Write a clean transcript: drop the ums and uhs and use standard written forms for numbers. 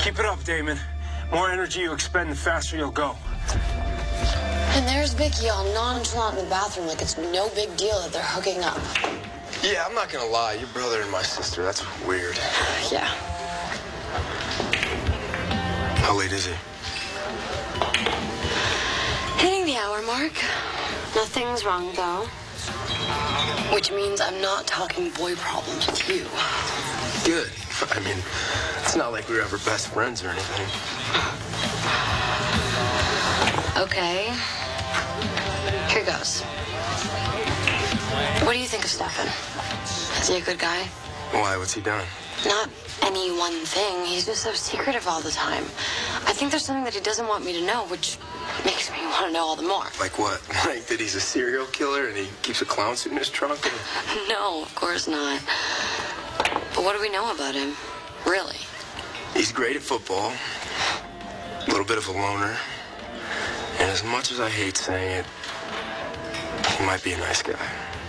Keep it up, Damon. More energy you expend, the faster you'll go. And there's Vicky all nonchalant in the bathroom like it's no big deal that they're hooking up. Yeah, I'm not gonna lie. Your brother and my sister, that's weird. Yeah. How late is it? Hitting the hour mark. Nothing's wrong, though. Which means I'm not talking boy problems with you. Good. I mean, it's not like we were ever best friends or anything. Okay. Here goes. What do you think of Stefan? Is he a good guy? Why? What's he done? Not any one thing. He's just so secretive all the time. I think there's something that he doesn't want me to know, which makes me want to know all the more. Like what? Like that he's a serial killer and he keeps a clown suit in his trunk? No, of course not. But what do we know about him? Really? He's great at football. A little bit of a loner. And as much as I hate saying it, he might be a nice guy.